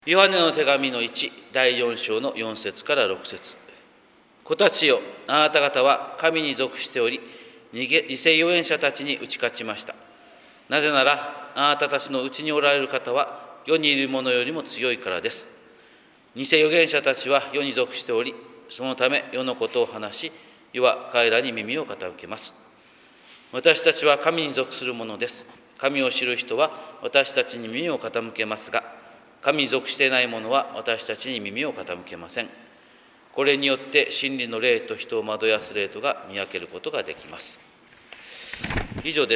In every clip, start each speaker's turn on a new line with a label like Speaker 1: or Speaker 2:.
Speaker 1: ヨハネの手紙の1、第4章の4節から6節。子たちよ、あなた方は神に属しており、偽預言者たちに打ち勝ちました。なぜなら、あなたたちのうちにおられる方は、世にいる者よりも強いからです。偽預言者たちは世に属しており、そのため世のことを話し、世は彼らに耳を傾けます。私たちは神に属する者です。神を知る人は私たちに耳を傾けますが、神に属していない者は私たちに耳を傾けません。これによって真理の霊と人を惑わす霊とが見分けることができます。以上です。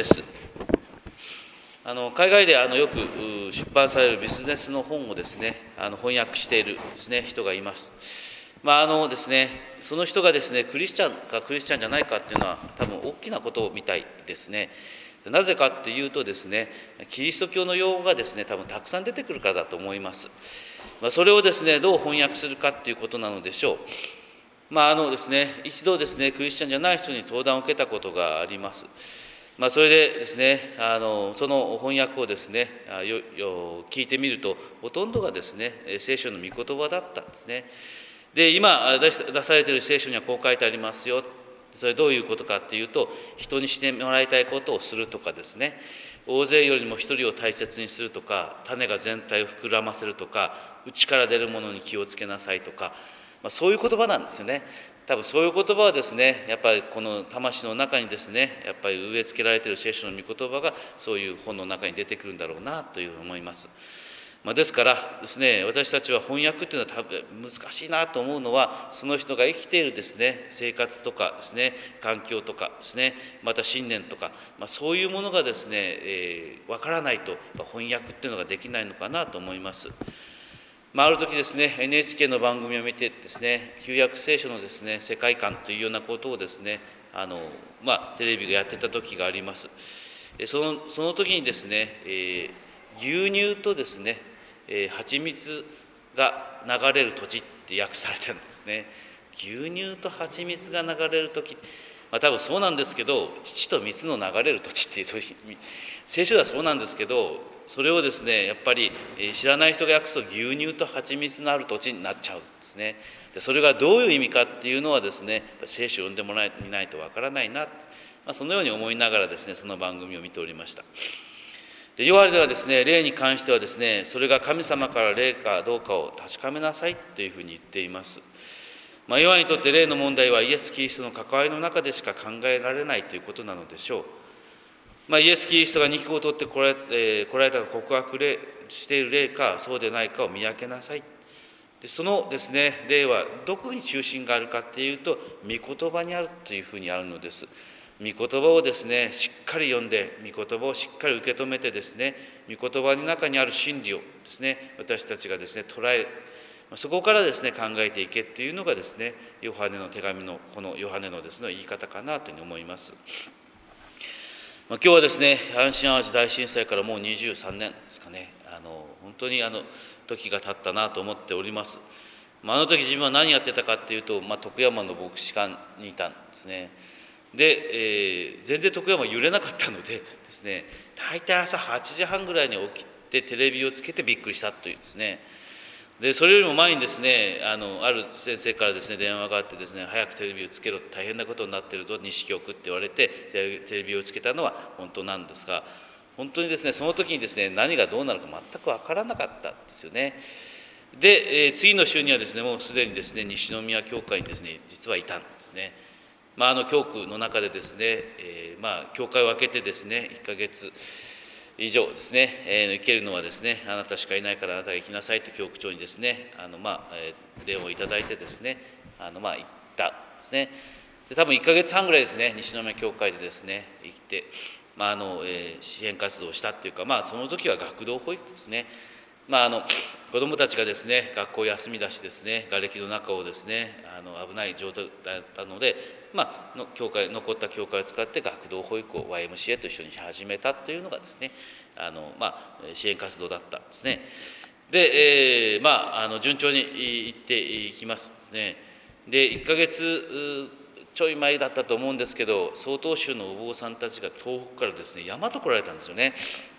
Speaker 1: 海外でよく出版されるビジネスの本をですね、翻訳しているですね、人がいます。ですね、その人がですね、クリスチャンかクリスチャンじゃないかっていうのは多分大きなことみたいですね。なぜかというとですね、キリスト教の用語がですね、多分たくさん出てくるからだと思います。それをですね、どう翻訳するかということなのでしょう。ですね、一度ですね、クリスチャンじゃない人に相談を受けたことがあります。それでですね、その翻訳をですね、聞いてみると、ほとんどがですね、聖書の御言葉だったんですね。で、今出されている聖書にはこう書いてありますよ。それどういうことかっていうと、人にしてもらいたいことをするとかですね、大勢よりも一人を大切にするとか、種が全体を膨らませるとか、内から出るものに気をつけなさいとか、そういう言葉なんですよね。多分そういう言葉はですね、やっぱりこの魂の中にですね、やっぱり植え付けられている聖書の御言葉がそういう本の中に出てくるんだろうなというふうに思います。ですからですね、私たちは翻訳というのは多分難しいなと思うのは、その人が生きているですね、生活とかですね、環境とかですね、また信念とか、そういうものがですね、わからないと翻訳っていうのができないのかなと思います。ある時ですね、NHK の番組を見てですね、旧約聖書のですね、世界観というようなことをですね、テレビがやってた時があります。その時にですね、牛乳とですね、蜂蜜が流れる土地って訳されてるんですね。牛乳と蜂蜜が流れる時、多分そうなんですけど、乳と蜜の流れる土地っていう時、聖書ではそうなんですけど、それをですね、やっぱり知らない人が訳すと牛乳と蜂蜜のある土地になっちゃうんですね。でそれがどういう意味かっていうのはですね、聖書を読んでもらえないとわからないな、そのように思いながらですね、その番組を見ておりました。でヨハネではですね、霊に関してはですね、それが神様から霊かどうかを確かめなさいというふうに言っています。ヨハネにとって霊の問題はイエス・キリストの関わりの中でしか考えられないということなのでしょう。イエス・キリストが肉を取って来られた告白している霊かそうでないかを見分けなさい。でそのですね、霊はどこに中心があるかっていうと、御言葉にあるというふうにあるのです。御言葉をですね、しっかり読んで、御言葉をしっかり受け止めてですね、御言葉の中にある真理をですね、私たちがですね、捉え、そこからですね、考えていけっていうのがですね、ヨハネの手紙のこのヨハネのですね、言い方かなというふうに思います。今日はですね、阪神・淡路大震災からもう23年ですかね、本当に時が経ったなと思っております。あの時自分は何やってたかっていうと、徳山の牧師館にいたんですね。で、全然徳山揺れなかったのでですね、大体朝8時半ぐらいに起きてテレビをつけてびっくりしたというですね。でそれよりも前にですね、ある先生からですね、電話があってですね、早くテレビをつけろ、大変なことになっているぞ、西局って言われてテレビをつけたのは本当なんですが、本当にですね、その時にですね、何がどうなるか全く分からなかったんですよね。で、次の週にはですね、もうすでにですね、西宮教会にですね、実はいたんですね。教区の中でですね、教会を開けてですね、1ヶ月以上ですね、行けるのはですね、あなたしかいないからあなたが行きなさいと教区長にですね、電話をいただいてですね、行ったんですね。で多分1ヶ月半ぐらいですね、西宮教会でですね、行って、支援活動をしたっていうか、その時は学童保育ですね。子どもたちがですね、学校休みだしですね、瓦礫の中をですね、危ない状態だったので、残った教会を使って学童保育を YMCA と一緒に始めたというのがですね、支援活動だったんですね。で、順調に行っていきますですね。で、1ヶ月ちょい前だったと思うんですけど、曹洞宗のお坊さんたちが東北からですね、大和来られたんですよね。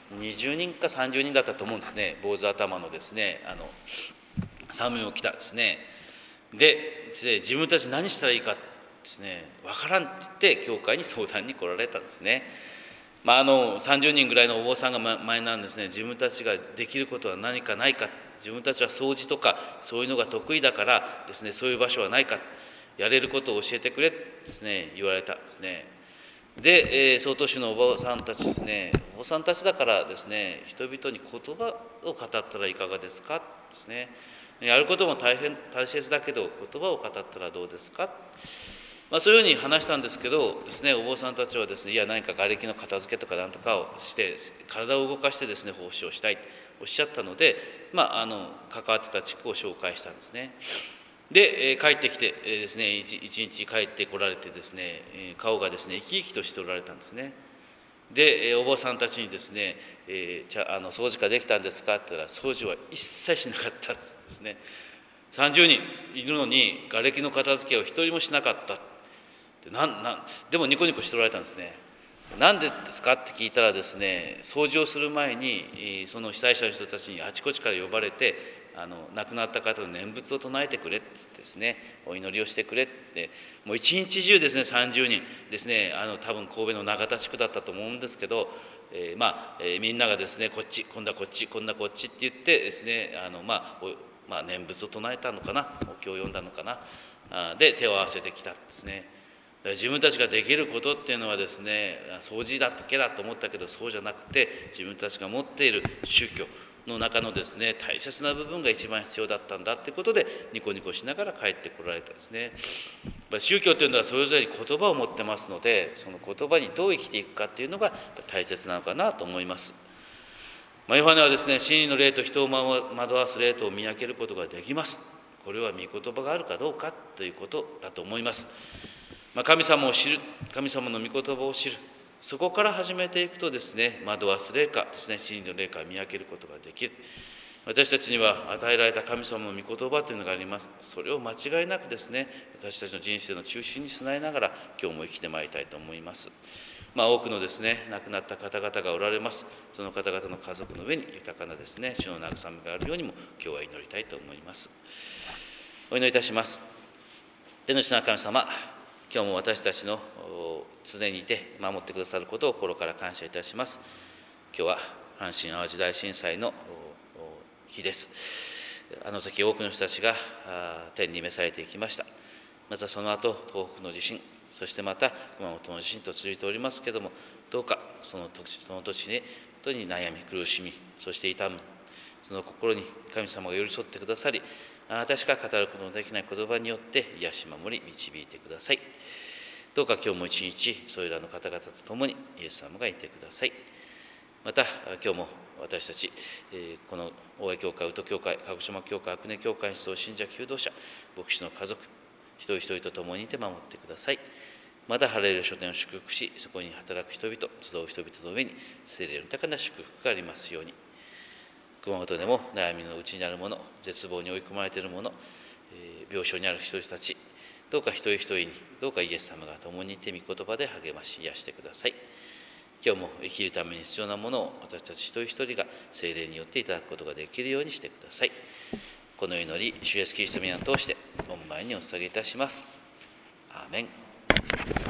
Speaker 1: 20人か30人だったと思うんですね。坊主頭のですね、寒いを着たですね。で、自分たち何したらいいかですね、わからんって言って教会に相談に来られたんですね。30人ぐらいのお坊さんが前なんですね。自分たちができることは何かないか、自分たちは掃除とかそういうのが得意だからですね、そういう場所はないか、やれることを教えてくれですね、言われたんですね。で、曹洞宗のお坊さんたちですね、お坊さんたちだからですね、人々に言葉を語ったらいかがですかですね。やることも大切だけど、言葉を語ったらどうですか。そういうふうに話したんですけどですね、お坊さんたちはですね、いや何か瓦礫の片付けとか何とかをして体を動かしてですね、奉仕をしたいとおっしゃったので、関わってた地区を紹介したんですね。で、帰ってきてですね、一日帰ってこられてですね、顔がですね、生き生きとしておられたんですね。で、お坊さんたちにですね、掃除ができたんですかって言ったら、掃除は一切しなかったんですね。30人いるのに、瓦礫の片付けを一人もしなかった。でもニコニコしておられたんですね。なんでですかって聞いたらですね、掃除をする前に、その被災者の人たちにあちこちから呼ばれて、亡くなった方の念仏を唱えてくれっつってですね、お祈りをしてくれって、もう一日中ですね、30人ですね、多分神戸の永田地区だったと思うんですけど、みんながですね、こっち今度はこっち今度はこっちって言ってですね、念仏を唱えたのかな、お経を読んだのかな、で手を合わせてきたんですね。自分たちができることっていうのはですね、掃除だけだと思ったけど、そうじゃなくて、自分たちが持っている宗教の中のですね、大切な部分が一番必要だったんだということで、ニコニコしながら帰ってこられたんですね。宗教というのはそれぞれに言葉を持ってますので、その言葉にどう生きていくかっていうのが大切なのかなと思います。ヨハネはですね、真理の霊と人を惑わす霊とを見分けることができます。これは御言葉があるかどうかということだと思います。神様を知る、神様の御言葉を知る、そこから始めていくとですね、惑わす霊かですね、真理の霊か見分けることができる。私たちには与えられた神様の御言葉というのがあります。それを間違いなくですね、私たちの人生の中心に備えながら今日も生きてまいりたいと思います。多くのですね、亡くなった方々がおられます。その方々の家族の上に豊かなですね、主の慰めがあるようにも今日は祈りたいと思います。お祈りいたします。天の父なる神様、今日も私たちの常にいて守ってくださることを心から感謝いたします。今日は阪神・淡路大震災の日です。あの時多くの人たちが天に召されていきました。またその後、東北の地震、そしてまた熊本の地震と続いておりますけれども、どうかその土地に本当に悩み苦しみ、そして痛むその心に神様が寄り添ってくださり、私が語ることのできない言葉によって癒し守り導いてください。どうか今日も一日それらの方々と共にイエス様がいてください。また今日も私たちこの大江教会、宇都教会、鹿児島教会、阿久根教会に集う信者求道者、牧師の家族一人一人と共にいて守ってください。またハレルヤ書店を祝福し、そこに働く人々、集う人々の上に聖霊の豊かな祝福がありますように。熊本でも悩みのうちにある者、絶望に追い込まれている者、病床にある人たち、どうか一人一人に、どうかイエス様が共にいて御言葉で励まし癒してください。今日も生きるために必要なものを私たち一人一人が聖霊によっていただくことができるようにしてください。この祈り、主イエスキリストの皆を通して御前にお捧げいたします。アーメン。